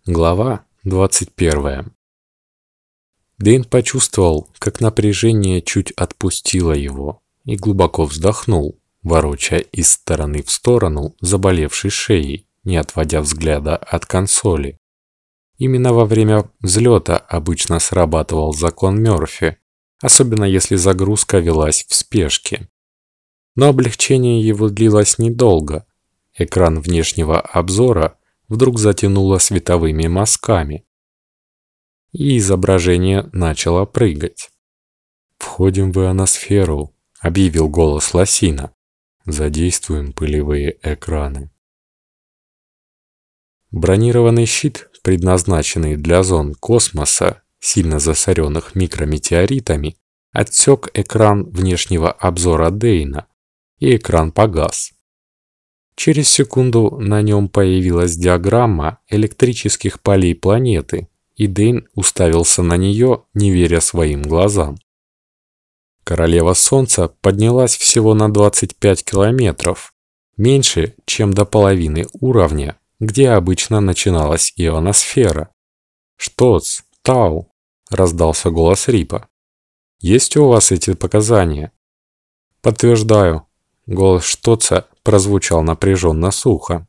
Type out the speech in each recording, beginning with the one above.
Глава 21. Дэйн почувствовал, как напряжение чуть отпустило его, и глубоко вздохнул, ворочая из стороны в сторону заболевшей шеей, не отводя взгляда от консоли. Именно во время взлета обычно срабатывал закон Мёрфи, особенно если загрузка велась в спешке. Но облегчение его длилось недолго. Экран внешнего обзора вдруг затянуло световыми мазками, и изображение начало прыгать. «Входим в ионосферу», — объявил голос Лосина. «Задействуем пылевые экраны». Бронированный щит, предназначенный для зон космоса, сильно засоренных микрометеоритами, отсек экран внешнего обзора Дэйна, и экран погас. Через секунду на нем появилась диаграмма электрических полей планеты, и Дэйн уставился на нее, не веря своим глазам. Королева Солнца поднялась всего на 25 километров, меньше, чем до половины уровня, где обычно начиналась ионосфера. «Штоц, Тау!» – раздался голос Рипа. «Есть у вас эти показания?» «Подтверждаю». Голос Штоца прозвучал напряженно сухо.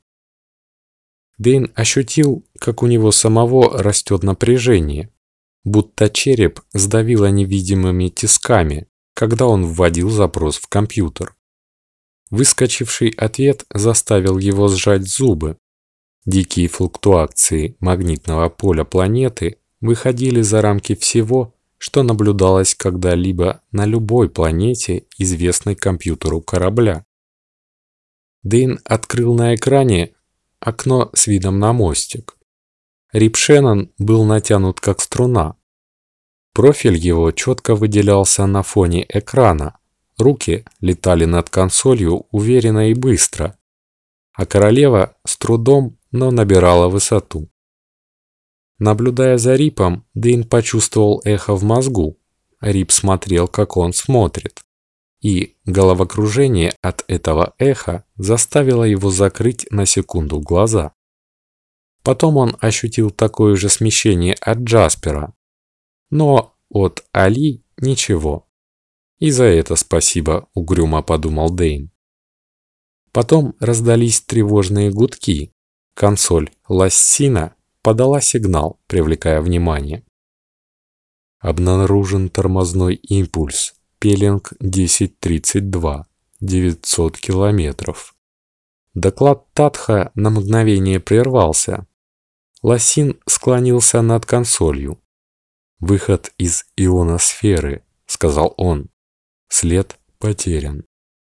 Дэйн ощутил, как у него самого растет напряжение, будто череп сдавило невидимыми тисками, когда он вводил запрос в компьютер. Выскочивший ответ заставил его сжать зубы. Дикие флуктуации магнитного поля планеты выходили за рамки всего, что наблюдалось когда-либо на любой планете, известной компьютеру корабля. Дэйн открыл на экране окно с видом на мостик. Рип Шеннон был натянут как струна. Профиль его четко выделялся на фоне экрана. Руки летали над консолью уверенно и быстро, а королева с трудом, но набирала высоту. Наблюдая за Рипом, Дэйн почувствовал эхо в мозгу. Рип смотрел, как он смотрит. И головокружение от этого эха заставило его закрыть на секунду глаза. Потом он ощутил такое же смещение от Джаспера. Но от Али ничего. И за это спасибо, угрюмо подумал Дэйн. Потом раздались тревожные гудки. Консоль Лоссина подала сигнал, привлекая внимание. Обнаружен тормозной импульс. Пелинг 1032. 900 километров. Доклад Татха на мгновение прервался. Лосин склонился над консолью. «Выход из ионосферы», — сказал он. «След потерян».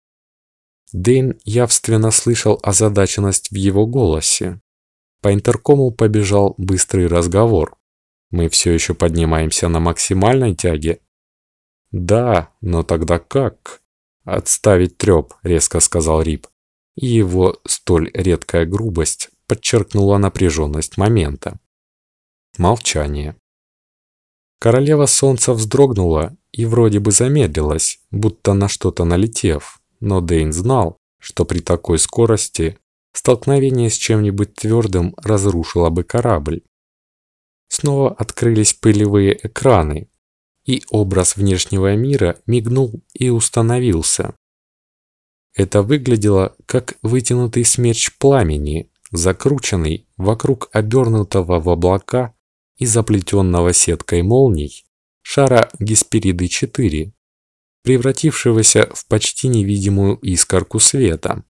Дэйн явственно слышал озадаченность в его голосе. По интеркому побежал быстрый разговор. «Мы все еще поднимаемся на максимальной тяге?» «Да, но тогда как?» «Отставить трёп», — резко сказал Рип. И его столь редкая грубость подчеркнула напряженность момента. Молчание. Королева Солнца вздрогнула и вроде бы замедлилась, будто на что-то налетев, но Дэйн знал, что при такой скорости столкновение с чем-нибудь твердым разрушило бы корабль. Снова открылись пылевые экраны, и образ внешнего мира мигнул и установился. Это выглядело как вытянутый смерч пламени, закрученный вокруг обернутого в облака и заплетенного сеткой молний шара Геспериды-4, превратившегося в почти невидимую искорку света.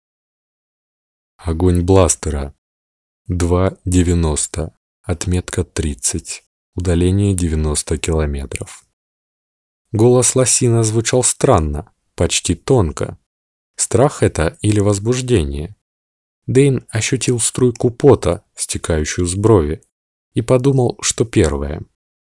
Огонь бластера. 2:90. Отметка 30. Удаление 90 километров. Голос Лосина звучал странно, почти тонко. Страх это или возбуждение? Дэйн ощутил струйку пота, стекающую с брови, и подумал, что первое.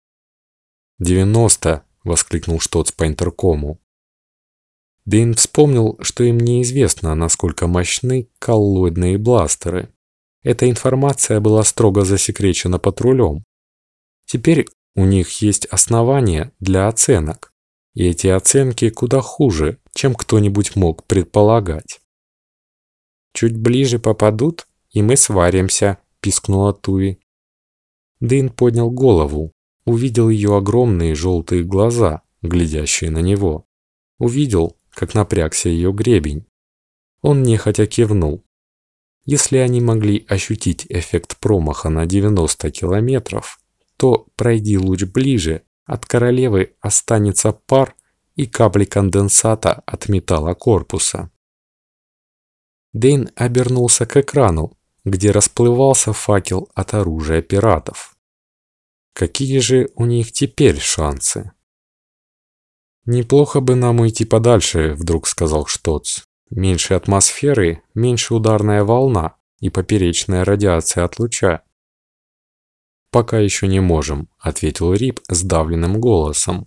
90! — воскликнул Штоц по интеркому. Дэйн вспомнил, что им неизвестно, насколько мощны коллоидные бластеры. Эта информация была строго засекречена патрулем. Теперь у них есть основания для оценок. И эти оценки куда хуже, чем кто-нибудь мог предполагать. «Чуть ближе попадут, и мы сваримся», — пискнула Туи. Дэйн поднял голову, увидел ее огромные желтые глаза, глядящие на него. Увидел, как напрягся ее гребень. Он нехотя кивнул. Если они могли ощутить эффект промаха на 90 километров, то, пройди луч ближе, от королевы останется пар и капли конденсата от металла корпуса. Дэйн обернулся к экрану, где расплывался факел от оружия пиратов. Какие же у них теперь шансы? «Неплохо бы нам уйти подальше», — вдруг сказал Штоц. «Меньше атмосферы, меньше ударная волна и поперечная радиация от луча». «Пока еще не можем», — ответил Рип сдавленным голосом.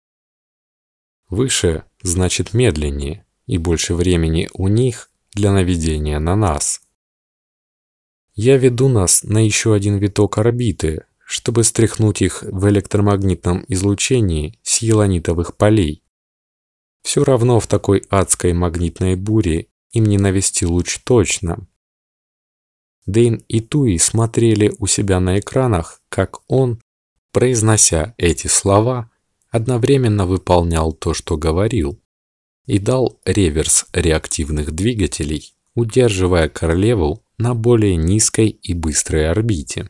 «Выше значит медленнее, и больше времени у них для наведения на нас. Я веду нас на еще один виток орбиты, чтобы стряхнуть их в электромагнитном излучении с елонитовых полей. Все равно в такой адской магнитной буре им не навести луч точно». Дэйн и Туи смотрели у себя на экранах, как он, произнося эти слова, одновременно выполнял то, что говорил, и дал реверс реактивных двигателей, удерживая королеву на более низкой и быстрой орбите.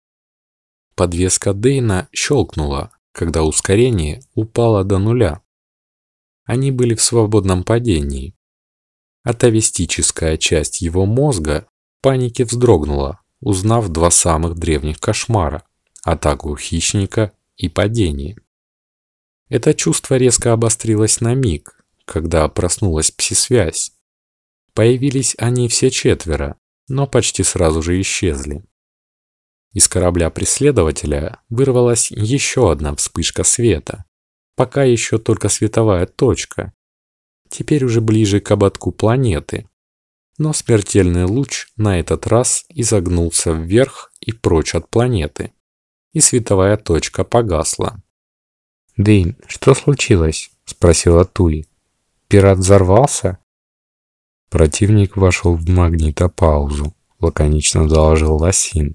Подвеска Дэйна щелкнула, когда ускорение упало до нуля. Они были в свободном падении. Атовистическая часть его мозга в панике вздрогнула, узнав два самых древних кошмара – атаку хищника и падение. Это чувство резко обострилось на миг, когда проснулась пси-связь. Появились они все четверо, но почти сразу же исчезли. Из корабля-преследователя вырвалась еще одна вспышка света, пока еще только световая точка, теперь уже ближе к ободку планеты. Но смертельный луч на этот раз изогнулся вверх и прочь от планеты, и световая точка погасла. «Дэйн, что случилось?» – спросила Туи. «Пират взорвался?» Противник вошел в магнитопаузу, лаконично доложил Лосин.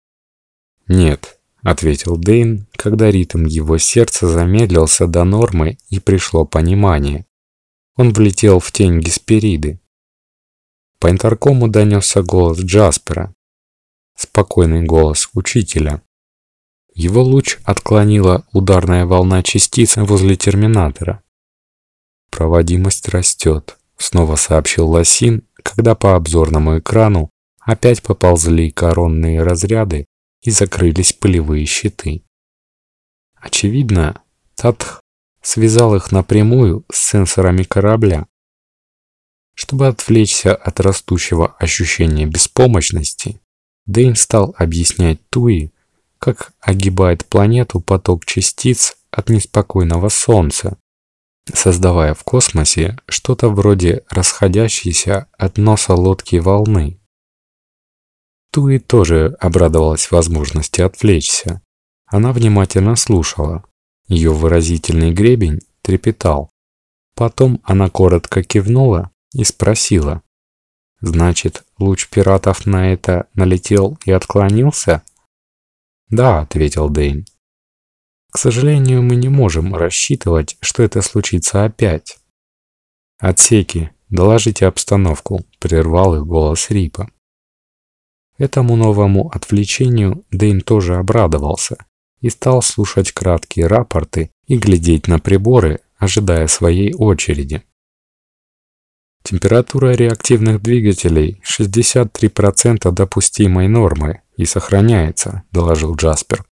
«Нет», — ответил Дэйн, когда ритм его сердца замедлился до нормы и пришло понимание. Он влетел в тень Геспериды. По интеркому донесся голос Джаспера. Спокойный голос учителя. Его луч отклонила ударная волна частиц возле терминатора. «Проводимость растет», — снова сообщил Лосин, когда по обзорному экрану опять поползли коронные разряды и закрылись пылевые щиты. Очевидно, Татх связал их напрямую с сенсорами корабля. Чтобы отвлечься от растущего ощущения беспомощности, Дэйн стал объяснять Туи, как огибает планету поток частиц от неспокойного Солнца, создавая в космосе что-то вроде расходящейся от носа лодки волны. Туи тоже обрадовалась возможности отвлечься. Она внимательно слушала. Ее выразительный гребень трепетал. Потом она коротко кивнула и спросила: «Значит, луч пиратов на это налетел и отклонился?» «Да», — ответил Дэйн. «К сожалению, мы не можем рассчитывать, что это случится опять». «Отсеки, доложите обстановку», — прервал их голос Рипа. Этому новому отвлечению Дэйн тоже обрадовался и стал слушать краткие рапорты и глядеть на приборы, ожидая своей очереди. «Температура реактивных двигателей 63% допустимой нормы и сохраняется», — доложил Джаспер.